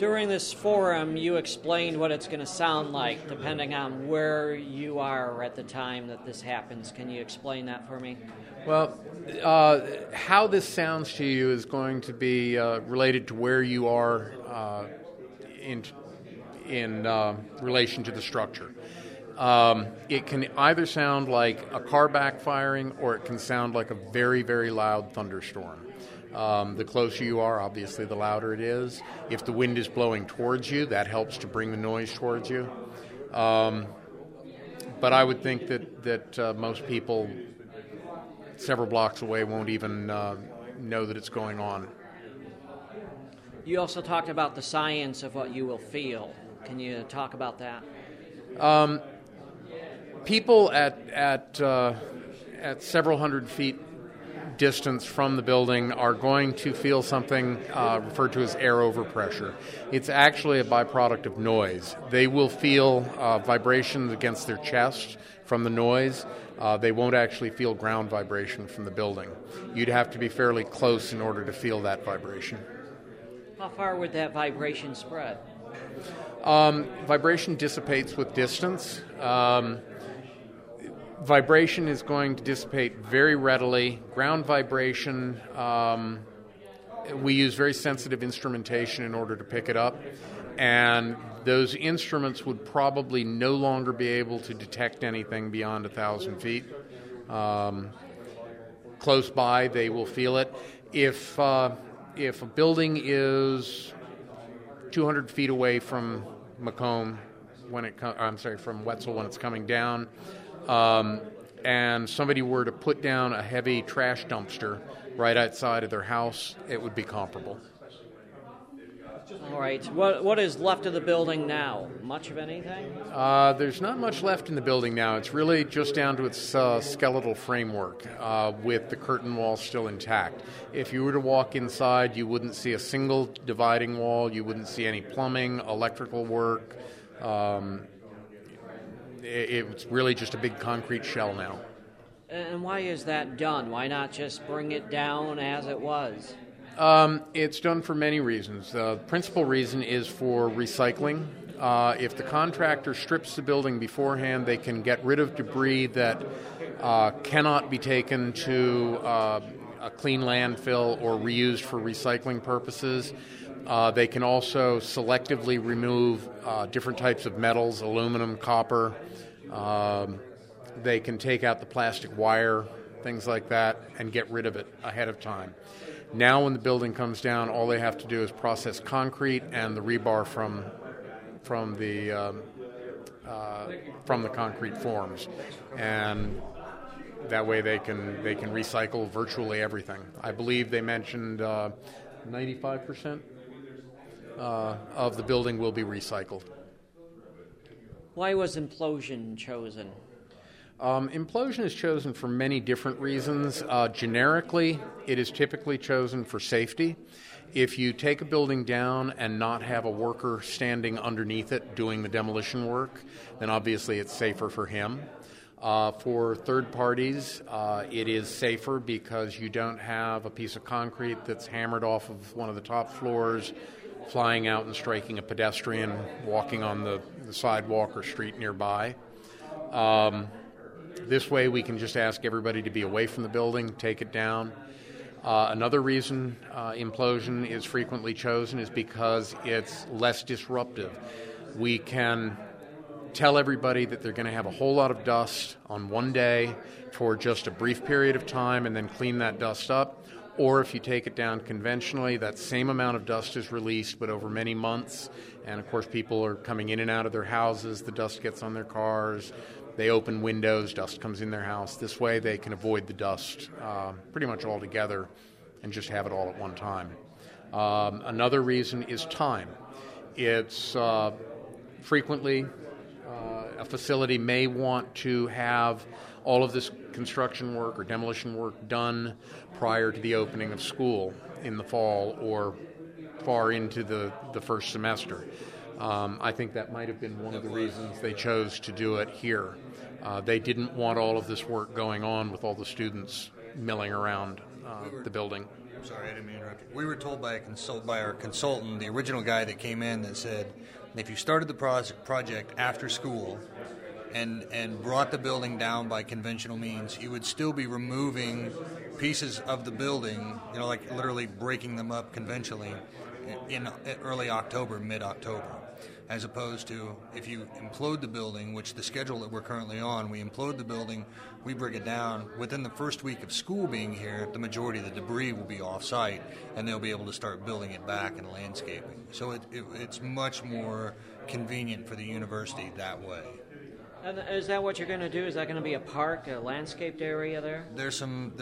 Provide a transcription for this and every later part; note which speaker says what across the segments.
Speaker 1: During this forum, you explained what it's going to sound like depending on where you are at the time that this happens. Can you explain that for me?
Speaker 2: Well, how this sounds to you is going to be related to where you are in relation to the structure. It can either sound like a car backfiring, or it can sound like a very, very loud thunderstorm. The closer you are, obviously, the louder it is. If the wind is blowing towards you, that helps to bring the noise towards you. But I would think that most people several blocks away won't even know that it's going on.
Speaker 1: You also talked about the science of what you will feel. Can you talk about that? People at several hundred feet distance from the building are going to feel something referred to as air overpressure. It's actually a byproduct of noise. They will feel vibrations against their chest from the noise. They won't actually feel ground vibration from the building. You'd have to be fairly close in order to feel that vibration. How far would that vibration spread?
Speaker 2: Vibration dissipates with distance. Vibration is going to dissipate very readily. Ground vibration, we use very sensitive instrumentation in order to pick it up, and those instruments would probably no longer be able to detect anything beyond 1,000 feet. Close by, they will feel it. If a building is 200 feet away from Macomb from Wetzel when it's coming down, and somebody were to put down a heavy trash dumpster right outside of their house, it would be comparable.
Speaker 1: All right. What is left of the building now? Much of anything?
Speaker 2: There's not much left in the building now. It's really just down to its skeletal framework, with the curtain wall still intact. If you were to walk inside, you wouldn't see a single dividing wall. You wouldn't see any plumbing, electrical work. It's really just a big concrete shell now.
Speaker 1: And why is that done? Why not just bring it down as it was?
Speaker 2: It's done for many reasons. The principal reason is for recycling. If the contractor strips the building beforehand, they can get rid of debris that cannot be taken to a clean landfill or reused for recycling purposes. They can also selectively remove different types of metals, aluminum, copper. They can take out the plastic wire, things like that, and get rid of it ahead of time. Now when the building comes down, all they have to do is process concrete and the rebar from the concrete forms, and that way they can recycle virtually everything. I believe they mentioned 95% of the building will be recycled.
Speaker 1: Why was implosion chosen?
Speaker 2: Implosion is chosen for many different reasons. Generically, it is typically chosen for safety. If you take a building down and not have a worker standing underneath it doing the demolition work, then obviously it's safer for him. For third parties, it is safer because you don't have a piece of concrete that's hammered off of one of the top floors, flying out and striking a pedestrian walking on the sidewalk or street nearby. This way we can just ask everybody to be away from the building, take it down. Another reason implosion is frequently chosen is because it's less disruptive. We can tell everybody that they're going to have a whole lot of dust on one day for just a brief period of time and then clean that dust up. Or if you take it down conventionally, that same amount of dust is released, but over many months. And, of course, people are coming in and out of their houses. The dust gets on their cars. They open windows. Dust comes in their house. This way they can avoid the dust pretty much altogether and just have it all at one time. Another reason is time. It's frequently a facility may want to have all of this construction work or demolition work done prior to the opening of school in the fall or far into the first semester. I think that might have been one of the reasons they chose to do it here. They didn't want all of this work going on with all the students milling around the building.
Speaker 3: I'm sorry, I didn't mean to interrupt you. We were told by our consultant, the original guy that came in, that said if you started the project after school and brought the building down by conventional means, you would still be removing pieces of the building, like literally breaking them up conventionally in early October, mid-October. As opposed to if you implode the building, which the schedule that we're currently on, we implode the building, we break it down. Within the first week of school being here, the majority of the debris will be off-site, and they'll be able to start building it back and landscaping. So it's much more convenient for the university that way.
Speaker 4: And is that what you're going to do? Is that going to be a park, a landscaped area there?
Speaker 3: There's some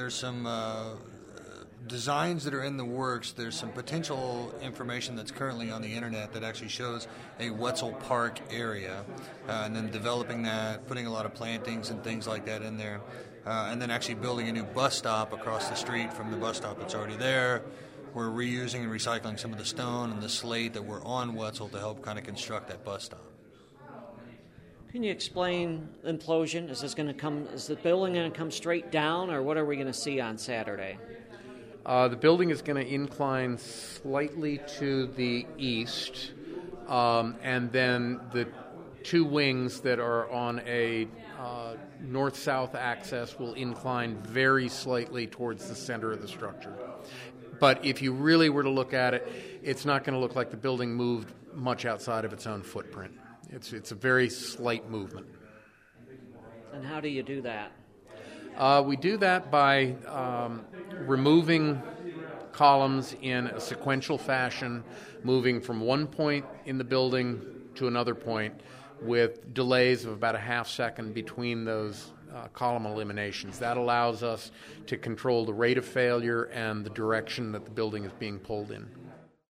Speaker 3: designs that are in the works. There's some potential information that's currently on the internet that actually shows a Wetzel Park area, and then developing that, putting a lot of plantings and things like that in there, and then actually building a new bus stop across the street from the bus stop that's already there. We're reusing and recycling some of the stone and the slate that were on Wetzel to help kind of construct that bus stop.
Speaker 4: Can you explain implosion? Is the building going to come straight down, or what are we going to see on Saturday?
Speaker 2: The building is going to incline slightly to the east, and then the two wings that are on a north-south axis will incline very slightly towards the center of the structure. But if you really were to look at it, it's not going to look like the building moved much outside of its own footprint. It's a very slight movement.
Speaker 4: And how do you do that?
Speaker 2: We do that by removing columns in a sequential fashion, moving from one point in the building to another point with delays of about a half second between those column eliminations. That allows us to control the rate of failure and the direction that the building is being pulled in.